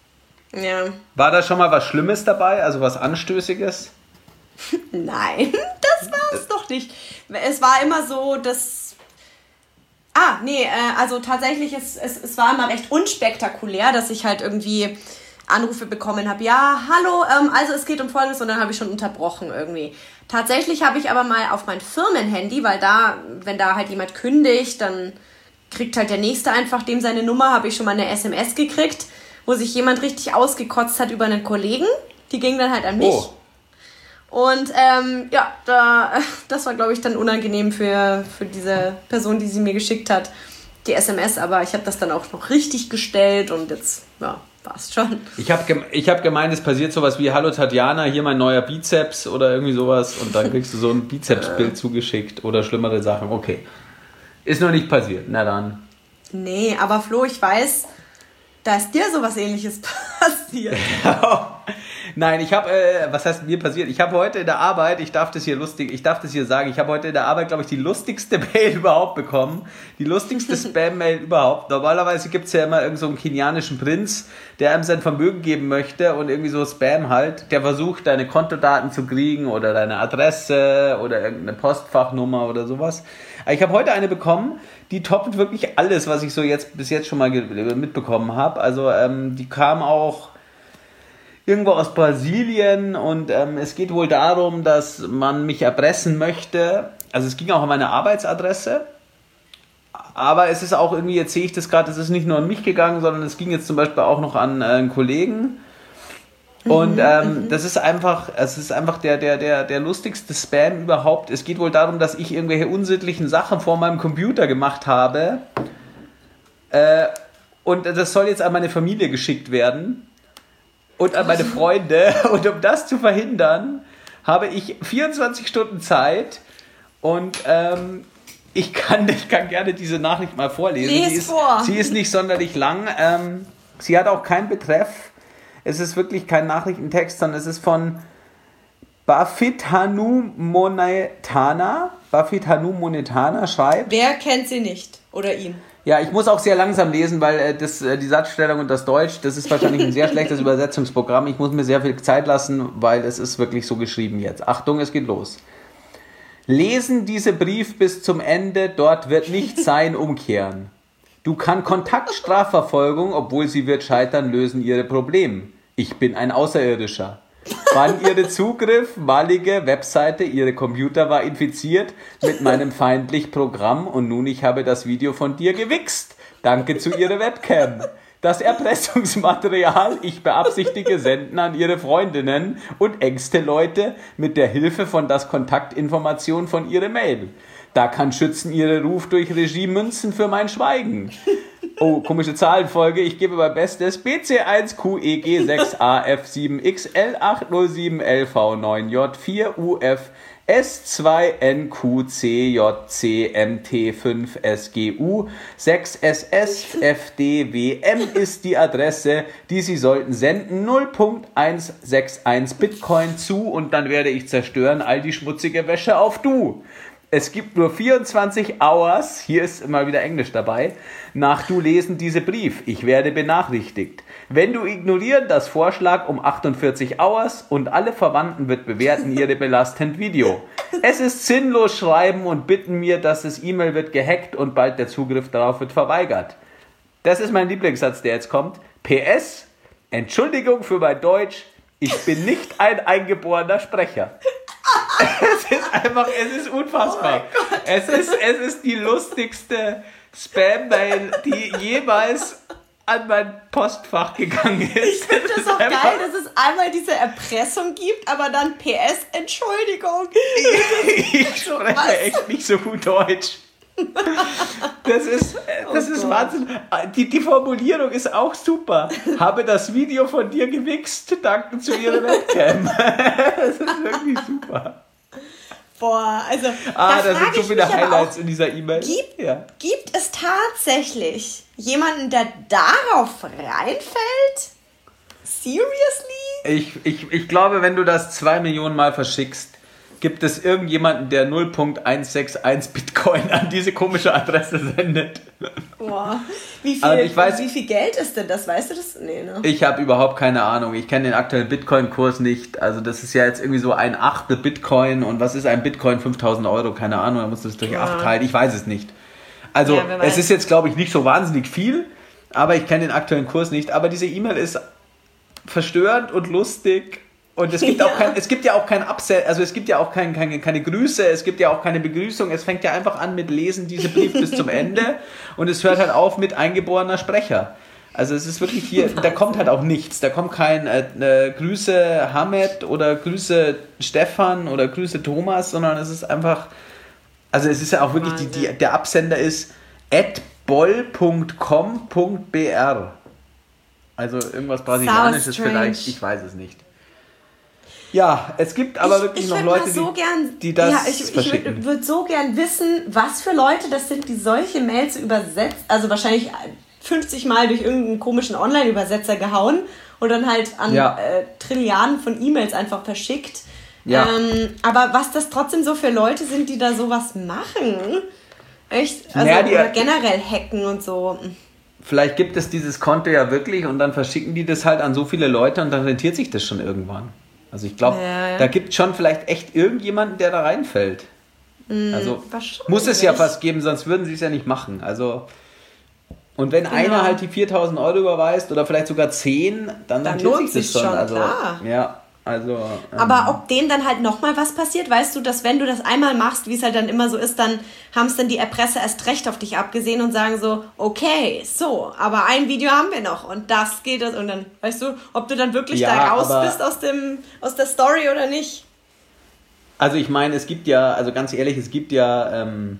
Ja. War da schon mal was Schlimmes dabei, also was Anstößiges? Nein, das war es doch nicht. Es war immer so, dass... Ah, nee, äh, also tatsächlich, es, es, es war immer recht unspektakulär, dass ich halt irgendwie Anrufe bekommen habe. Ja, hallo, ähm, also es geht um Folgendes und dann habe ich schon unterbrochen irgendwie. Tatsächlich habe ich aber mal auf mein Firmenhandy, weil da, wenn da halt jemand kündigt, dann kriegt halt der Nächste einfach dem seine Nummer, habe ich schon mal eine S M S gekriegt, wo sich jemand richtig ausgekotzt hat über einen Kollegen. Die ging dann halt an mich. Oh. Und ähm, ja, da, das war, glaube ich, dann unangenehm für, für diese Person, die sie mir geschickt hat, die S M S. Aber ich habe das dann auch noch richtig gestellt und jetzt, ja, passt schon. Ich habe gem- ich hab gemeint, es passiert sowas wie, hallo Tatjana, hier mein neuer Bizeps oder irgendwie sowas. Und dann kriegst du so ein Bizepsbild zugeschickt oder schlimmere Sachen. Okay, ist noch nicht passiert. Na dann. Nee, aber Flo, ich weiß... Da ist dir sowas Ähnliches passiert. Nein, ich habe, äh, was heißt mir passiert? Ich habe heute in der Arbeit, ich darf das hier lustig, ich darf das hier sagen, ich habe heute in der Arbeit, glaube ich, die lustigste Mail überhaupt bekommen. Die lustigste Spam-Mail überhaupt. Normalerweise gibt es ja immer irgend so einen kenianischen Prinz, der einem sein Vermögen geben möchte und irgendwie so Spam halt, der versucht, deine Kontodaten zu kriegen oder deine Adresse oder irgendeine Postfachnummer oder sowas. Aber ich habe heute eine bekommen, die toppt wirklich alles, was ich so jetzt bis jetzt schon mal ge- mitbekommen habe. Also ähm, die kam auch irgendwo aus Brasilien und ähm, es geht wohl darum, dass man mich erpressen möchte. Also es ging auch um meine Arbeitsadresse. Aber es ist auch irgendwie, jetzt sehe ich das gerade, es ist nicht nur an mich gegangen, sondern es ging jetzt zum Beispiel auch noch an äh, einen Kollegen. Und ähm, das ist einfach, es ist einfach der, der, der, der lustigste Spam überhaupt. Es geht wohl darum, dass ich irgendwelche unsittlichen Sachen vor meinem Computer gemacht habe. Äh, und das soll jetzt an meine Familie geschickt werden. Und an meine Freunde. Und um das zu verhindern, habe ich vierundzwanzig Stunden Zeit. Und ähm, Ich kann, ich kann gerne diese Nachricht mal vorlesen. Lies sie, ist, vor. sie ist nicht sonderlich lang. Ähm, sie hat auch keinen Betreff. Es ist wirklich kein Nachrichtentext, sondern es ist von Bafit Hanumonetana. Bafit Hanumonetana schreibt. Wer kennt sie nicht? Oder ihn? Ja, ich muss auch sehr langsam lesen, weil äh, das, äh, die Satzstellung und das Deutsch, das ist wahrscheinlich ein sehr schlechtes Übersetzungsprogramm. Ich muss mir sehr viel Zeit lassen, weil es ist wirklich so geschrieben jetzt. Achtung, es geht los. Lesen diese Brief bis zum Ende, dort wird nichts sein, umkehren. Du kann Kontaktstrafverfolgung, obwohl sie wird scheitern, lösen ihre Probleme. Ich bin ein Außerirdischer. Wann ihre Zugriff, malige Webseite, ihre Computer war infiziert mit meinem feindlichen Programm und nun ich habe das Video von dir gewichst. Danke zu ihrer Webcam. Das Erpressungsmaterial, ich beabsichtige senden an ihre Freundinnen und engste Leute mit der Hilfe von das Kontaktinformation von ihrer Mail. Da kann schützen ihre Ruf durch Regiemünzen für mein Schweigen. Oh, komische Zahlenfolge. Ich gebe mein Bestes. B C eins Q E G sechs A F sieben X L acht null sieben L V neun J vier U F S zwei N Q C J C M T fünf S G U sechs S S F D W M ist die Adresse, die Sie sollten senden. null Punkt eins sechs eins Bitcoin zu und dann werde ich zerstören all die schmutzige Wäsche auf du. Es gibt nur vierundzwanzig Hours, hier ist mal wieder Englisch dabei, nach du lesen diese Brief. Ich werde benachrichtigt. Wenn du ignorieren das Vorschlag um achtundvierzig Hours und alle Verwandten wird bewerten ihre belastend Video. Es ist sinnlos schreiben und bitten mir, dass das E-Mail wird gehackt und bald der Zugriff darauf wird verweigert. Das ist mein Lieblingssatz, der jetzt kommt. P S, Entschuldigung für mein Deutsch, ich bin nicht ein eingeborener Sprecher. Es ist einfach, es ist unfassbar. Oh es, ist, es ist die lustigste Spam-Mail, die jemals an mein Postfach gegangen ist. Ich finde das auch einfach geil, dass es einmal diese Erpressung gibt, aber dann P S, Entschuldigung. Ich spreche Was? echt nicht so gut Deutsch. Das ist, das Oh ist Gott. Wahnsinn. Die, die Formulierung ist auch super. Habe das Video von dir gewichst, danke zu ihrer Webcam. Das ist wirklich super. Boah, also Ah, da da sind frage so ich viele mich aber Highlights auch, in dieser E-Mail. gibt, Ja. gibt es tatsächlich jemanden, der darauf reinfällt? Seriously? Ich, ich, ich glaube, wenn du das zwei Millionen Mal verschickst, gibt es irgendjemanden, der null Punkt eins sechs eins Bitcoin an diese komische Adresse sendet. Boah, wie viel, Also ich weiß- wie viel Geld ist denn das? Weißt du das? Nee, ne? Ich habe überhaupt keine Ahnung. Ich kenne den aktuellen Bitcoin-Kurs nicht. Also das ist ja jetzt irgendwie so ein Achtel Bitcoin. Und was ist ein Bitcoin? fünftausend Euro? Keine Ahnung. Da musst du es durch Ja. acht teilen. Ich weiß es nicht. Also Ja, wer weiß. es ist jetzt, glaube ich, nicht so wahnsinnig viel. Aber ich kenne den aktuellen Kurs nicht. Aber diese E-Mail ist verstörend und lustig. Und es gibt, Ja. auch kein, es gibt ja auch kein Upsell, also es gibt ja auch kein, keine, keine Grüße, es gibt ja auch keine Begrüßung. Es fängt ja einfach an mit Lesen diese Brief bis zum Ende und es hört halt auf mit eingeborener Sprecher. Also es ist wirklich hier, da kommt halt auch nichts. Da kommt kein äh, äh, Grüße Hamed oder Grüße Stefan oder Grüße Thomas, sondern es ist einfach, also es ist ja auch wirklich, die, die, der Absender ist at boll punkt com punkt b r. Also irgendwas Brasilianisches strange. vielleicht, ich weiß es nicht. Ja, es gibt aber ich, wirklich ich noch würd Leute, mal so die, gern, die das ja, ich, ich verschicken. würde würd so gern wissen, was für Leute das sind, die solche Mails übersetzt, also wahrscheinlich fünfzig Mal durch irgendeinen komischen Online-Übersetzer gehauen und dann halt an Ja. äh, Trilliarden von E-Mails einfach verschickt. Ja. Ähm, aber was das trotzdem so für Leute sind, die da sowas machen, echt, also Naja, die- oder generell hacken und so. Vielleicht gibt es dieses Konto ja wirklich und dann verschicken die das halt an so viele Leute und dann rentiert sich das schon irgendwann. Also ich glaube, Ja, ja. da gibt es schon vielleicht echt irgendjemanden, der da reinfällt. Also wahrscheinlich. muss es ja fast geben, sonst würden sie es ja nicht machen. Also und wenn Genau. einer halt die viertausend Euro überweist oder vielleicht sogar zehn, dann, Dann rentiert lohnt sich das sich's schon. schon, Also klar. ja, also ähm, Aber ob denen dann halt nochmal was passiert, weißt du, dass wenn du das einmal machst, wie es halt dann immer so ist, dann haben es dann die Erpresser erst recht auf dich abgesehen und sagen so, okay, so, aber ein Video haben wir noch und das geht das und dann, weißt du, ob du dann wirklich Ja, da raus aber- bist aus dem, aus der Story oder nicht. also ich meine, es gibt ja, also ganz ehrlich, es gibt ja ähm,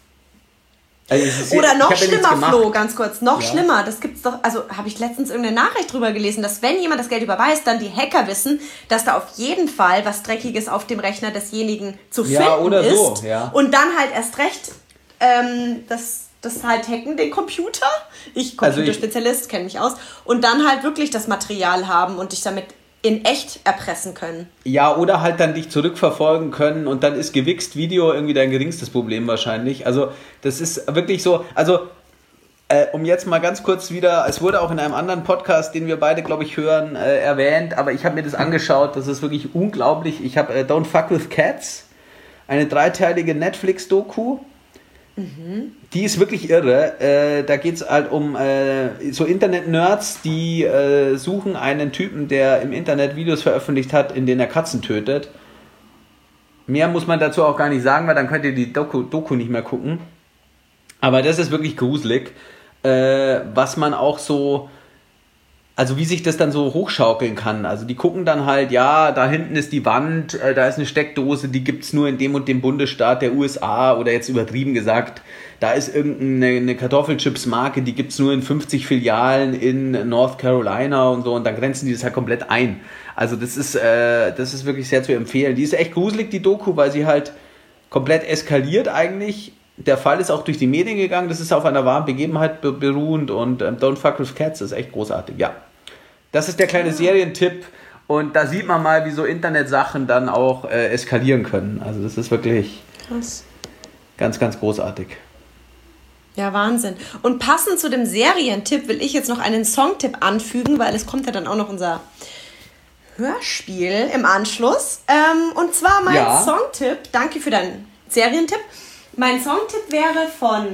also es ist- Oder ich noch hab ja nichts schlimmer, gemacht. Flo, ganz kurz, noch Ja. schlimmer, das gibt's doch, also habe ich letztens irgendeine Nachricht drüber gelesen, dass wenn jemand das Geld überweist, dann die Hacker wissen, dass da auf jeden Fall was Dreckiges auf dem Rechner desjenigen zu Ja, finden oder so, ist ja. und dann halt erst recht ähm, das, das halt hacken, den Computer. Ich, Also Computerspezialist, kenne mich aus. Und dann halt wirklich das Material haben und dich damit in echt erpressen können. Ja, oder halt dann dich zurückverfolgen können und dann ist gewichst Video irgendwie dein geringstes Problem wahrscheinlich. Also das ist wirklich so, also äh, um jetzt mal ganz kurz wieder, es wurde auch in einem anderen Podcast, den wir beide, glaube ich, hören, äh, erwähnt, aber ich habe mir das angeschaut, das ist wirklich unglaublich. Ich habe äh, Don't Fuck With Cats, eine dreiteilige Netflix-Doku. Mhm. Die ist wirklich irre. Äh, da geht es halt um äh, so Internet-Nerds, die äh, suchen einen Typen, der im Internet Videos veröffentlicht hat, in denen er Katzen tötet. Mehr muss man dazu auch gar nicht sagen, weil dann könnt ihr die Doku, Doku nicht mehr gucken. Aber das ist wirklich gruselig, äh, was man auch so... Also wie sich das dann so hochschaukeln kann. Also die gucken dann halt, ja, da hinten ist die Wand, äh, da ist eine Steckdose, die gibt es nur in dem und dem Bundesstaat der U S A oder jetzt übertrieben gesagt, da ist irgendeine eine Kartoffelchips-Marke, die gibt es nur in fünfzig Filialen in North Carolina und so und dann grenzen die das halt komplett ein. Also das ist, äh, das ist wirklich sehr zu empfehlen. Die ist echt gruselig, die Doku, weil sie halt komplett eskaliert eigentlich. Der Fall ist auch durch die Medien gegangen, das ist auf einer wahren Begebenheit beruhend und ähm, Don't Fuck With Cats ist echt großartig, ja. Das ist der kleine Serientipp und da sieht man mal, wie so Internetsachen dann auch äh, eskalieren können. Also das ist wirklich Krass. Ganz, ganz großartig. Ja, Wahnsinn. Und passend zu dem Serientipp will ich jetzt noch einen Songtipp anfügen, weil es kommt ja dann auch noch unser Hörspiel im Anschluss. Ähm, und zwar mein Ja. Songtipp, danke für deinen Serientipp. Mein Songtipp wäre von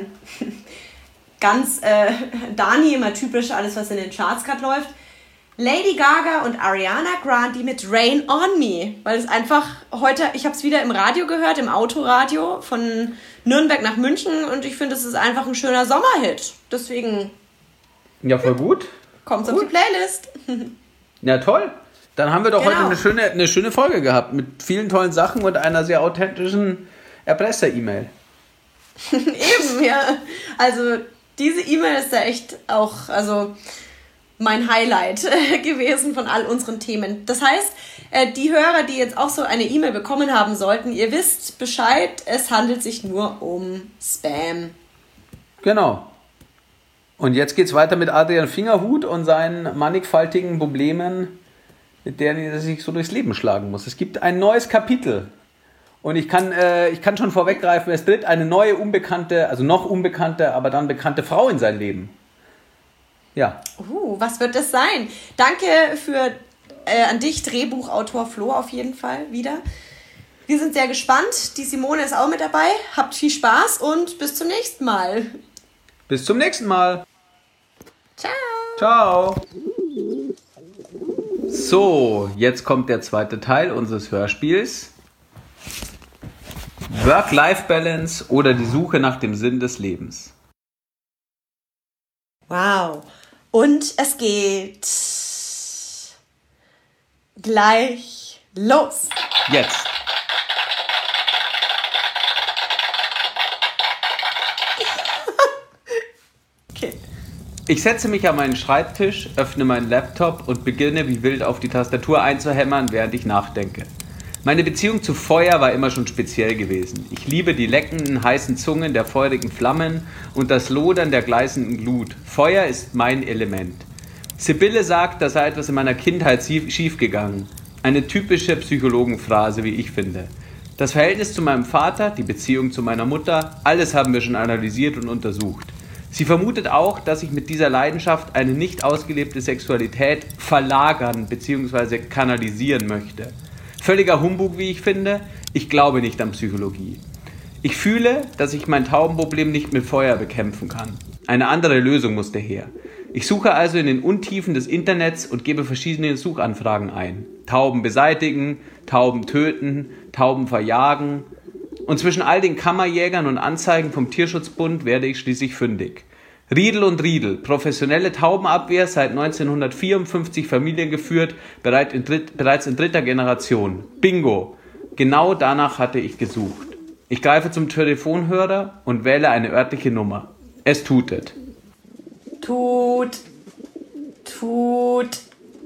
ganz äh, Dani, immer typisch alles, was in den Charts gerade läuft, Lady Gaga und Ariana Grande mit Rain on Me, weil es einfach heute, ich habe es wieder im Radio gehört, im Autoradio von Nürnberg nach München und ich finde, es ist einfach ein schöner Sommerhit. Deswegen Ja, voll gut. kommt es auf die Playlist. Ja, toll. Dann haben wir doch Genau. heute eine schöne, eine schöne Folge gehabt mit vielen tollen Sachen und einer sehr authentischen Erpresser-E-Mail. Eben, ja. Also diese E-Mail ist da echt auch, also mein Highlight äh, gewesen von all unseren Themen. Das heißt, äh, die Hörer, die jetzt auch so eine E-Mail bekommen haben sollten, ihr wisst Bescheid, es handelt sich nur um Spam. Genau. Und jetzt geht's weiter mit Adrian Fingerhut und seinen mannigfaltigen Problemen, mit denen er sich so durchs Leben schlagen muss. Es gibt ein neues Kapitel. Und ich kann, äh, ich kann schon vorweggreifen, es tritt eine neue, unbekannte, also noch unbekannte, aber dann bekannte Frau in sein Leben. Ja. Uh, was wird das sein? Danke für äh, an dich, Drehbuchautor Flo, auf jeden Fall wieder. Wir sind sehr gespannt. Die Simone ist auch mit dabei. Habt viel Spaß und bis zum nächsten Mal. Bis zum nächsten Mal. Ciao. Ciao. So, jetzt kommt der zweite Teil unseres Hörspiels. Work-Life-Balance oder die Suche nach dem Sinn des Lebens. Wow. Und es geht gleich los. Jetzt. Okay. Ich setze mich an meinen Schreibtisch, öffne meinen Laptop und beginne wie wild auf die Tastatur einzuhämmern, während ich nachdenke. Meine Beziehung zu Feuer war immer schon speziell gewesen. Ich liebe die leckenden, heißen Zungen der feurigen Flammen und das Lodern der gleißenden Glut. Feuer ist mein Element. Sibylle sagt, da sei etwas in meiner Kindheit schiefgegangen. Eine typische Psychologenphrase, wie ich finde. Das Verhältnis zu meinem Vater, die Beziehung zu meiner Mutter, alles haben wir schon analysiert und untersucht. Sie vermutet auch, dass ich mit dieser Leidenschaft eine nicht ausgelebte Sexualität verlagern bzw. kanalisieren möchte. Völliger Humbug, wie ich finde. Ich glaube nicht an Psychologie. Ich fühle, dass ich mein Taubenproblem nicht mit Feuer bekämpfen kann. Eine andere Lösung musste her. Ich suche also in den Untiefen des Internets und gebe verschiedene Suchanfragen ein. Tauben beseitigen, Tauben töten, Tauben verjagen. Und zwischen all den Kammerjägern und Anzeigen vom Tierschutzbund werde ich schließlich fündig. Riedel und Riedel, professionelle Taubenabwehr, seit neunzehnhundertvierundfünfzig familiengeführt, bereits in, dritt, bereits in dritter Generation. Bingo! Genau danach hatte ich gesucht. Ich greife zum Telefonhörer und wähle eine örtliche Nummer. Es tutet. Tut. Tut.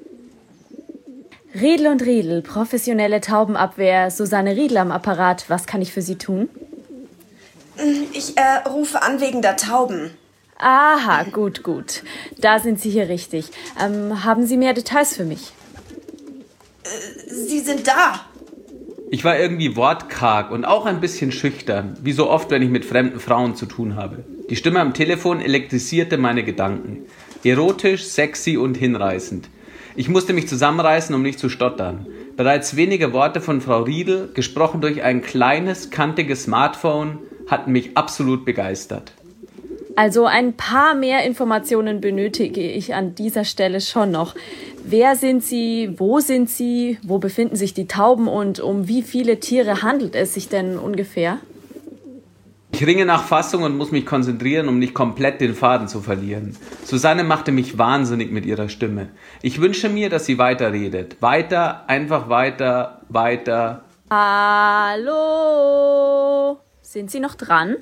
Riedel und Riedel, professionelle Taubenabwehr, Susanne Riedel am Apparat. Was kann ich für Sie tun? Ich Ich äh, rufe an wegen der Tauben. Aha, gut, gut. Da sind Sie hier richtig. Ähm, haben Sie mehr Details für mich? Äh, Sie sind da. Ich war irgendwie wortkarg und auch ein bisschen schüchtern, wie so oft, wenn ich mit fremden Frauen zu tun habe. Die Stimme am Telefon elektrisierte meine Gedanken. Erotisch, sexy und hinreißend. Ich musste mich zusammenreißen, um nicht zu stottern. Bereits wenige Worte von Frau Riedel, gesprochen durch ein kleines, kantiges Smartphone, hatten mich absolut begeistert. Also ein paar mehr Informationen benötige ich an dieser Stelle schon noch. Wer sind Sie? Wo sind Sie? Wo befinden sich die Tauben? Und um wie viele Tiere handelt es sich denn ungefähr? Ich ringe nach Fassung und muss mich konzentrieren, um nicht komplett den Faden zu verlieren. Susanne machte mich wahnsinnig mit ihrer Stimme. Ich wünsche mir, dass sie weiterredet. Weiter, einfach weiter, weiter. Hallo? Sind Sie noch dran?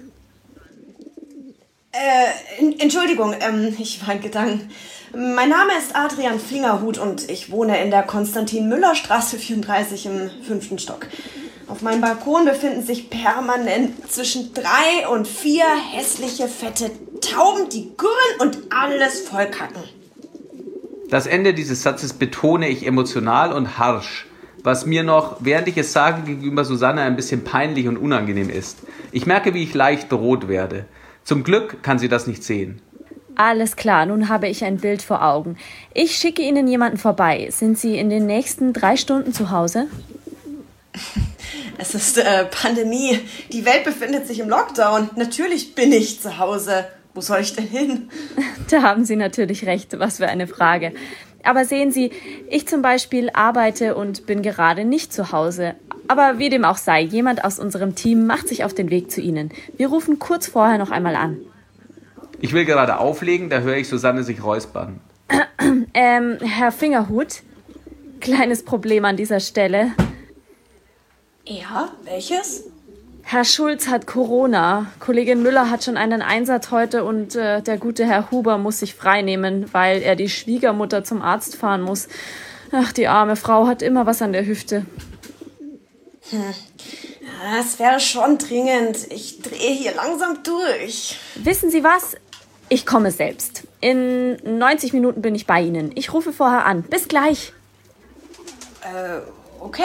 Äh, Entschuldigung, ähm, ich war in Gedanken. Mein Name ist Adrian Fingerhut und ich wohne in der Konstantin-Müller-Straße vierunddreißig im fünften Stock. Auf meinem Balkon befinden sich permanent zwischen drei und vier hässliche, fette Tauben, die gurren und alles vollkacken. Das Ende dieses Satzes betone ich emotional und harsch, was mir noch, während ich es sage, gegenüber Susanne ein bisschen peinlich und unangenehm ist. Ich merke, wie ich leicht rot werde. Zum Glück kann sie das nicht sehen. Alles klar, nun habe ich ein Bild vor Augen. Ich schicke Ihnen jemanden vorbei. Sind Sie in den nächsten drei Stunden zu Hause? Es ist äh, Pandemie. Die Welt befindet sich im Lockdown. Natürlich bin ich zu Hause. Wo soll ich denn hin? Da haben Sie natürlich recht. Was für eine Frage. Aber sehen Sie, ich zum Beispiel arbeite und bin gerade nicht zu Hause. Aber wie dem auch sei, jemand aus unserem Team macht sich auf den Weg zu Ihnen. Wir rufen kurz vorher noch einmal an. Ich will gerade auflegen, da höre ich Susanne sich räuspern. Ähm, Herr Fingerhut, kleines Problem an dieser Stelle. Ja, welches? Herr Schulz hat Corona. Kollegin Müller hat schon einen Einsatz heute und äh, der gute Herr Huber muss sich freinehmen, weil er die Schwiegermutter zum Arzt fahren muss. Ach, die arme Frau hat immer was an der Hüfte. Hm. Ja, es wäre schon dringend. Ich drehe hier langsam durch. Wissen Sie was? Ich komme selbst. In neunzig Minuten bin ich bei Ihnen. Ich rufe vorher an. Bis gleich. Äh, okay.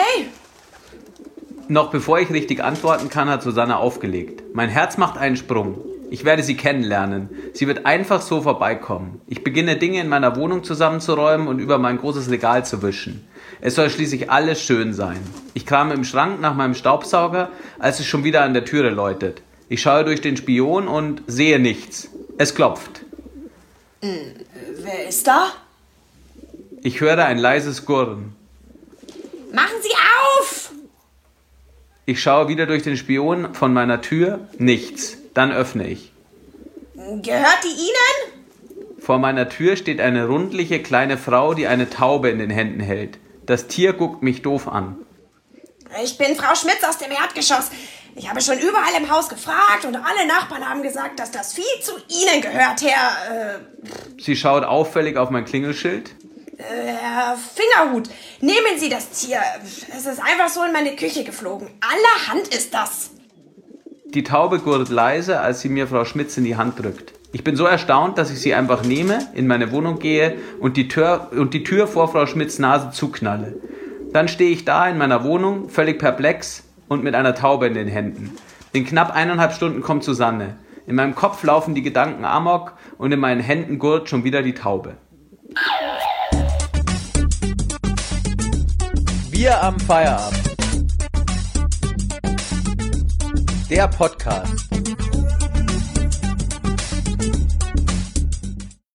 Noch bevor ich richtig antworten kann, hat Susanne aufgelegt. Mein Herz macht einen Sprung. Ich werde sie kennenlernen. Sie wird einfach so vorbeikommen. Ich beginne Dinge in meiner Wohnung zusammenzuräumen und über mein großes Regal zu wischen. Es soll schließlich alles schön sein. Ich krame im Schrank nach meinem Staubsauger, als es schon wieder an der Türe läutet. Ich schaue durch den Spion und sehe nichts. Es klopft. Hm, wer ist da? Ich höre ein leises Gurren. Machen Sie auf! Ich schaue wieder durch den Spion von meiner Tür. Nichts. Dann öffne ich. Gehört die Ihnen? Vor meiner Tür steht eine rundliche kleine Frau, die eine Taube in den Händen hält. Das Tier guckt mich doof an. Ich bin Frau Schmitz aus dem Erdgeschoss. Ich habe schon überall im Haus gefragt und alle Nachbarn haben gesagt, dass das Vieh zu Ihnen gehört, Herr... Äh, Sie schaut auffällig auf mein Klingelschild. äh, Herr Fingerhut, nehmen Sie das Tier. Es ist einfach so in meine Küche geflogen. Allerhand ist das. Die Taube gurrt leise, als sie mir Frau Schmitz in die Hand drückt. Ich bin so erstaunt, dass ich sie einfach nehme, in meine Wohnung gehe und die Tür, und die Tür vor Frau Schmitz' Nase zuknalle. Dann stehe ich da in meiner Wohnung, völlig perplex und mit einer Taube in den Händen. In knapp eineinhalb Stunden kommt Susanne. In meinem Kopf laufen die Gedanken amok und in meinen Händen gurrt schon wieder die Taube. Wir am Feierabend. Der Podcast.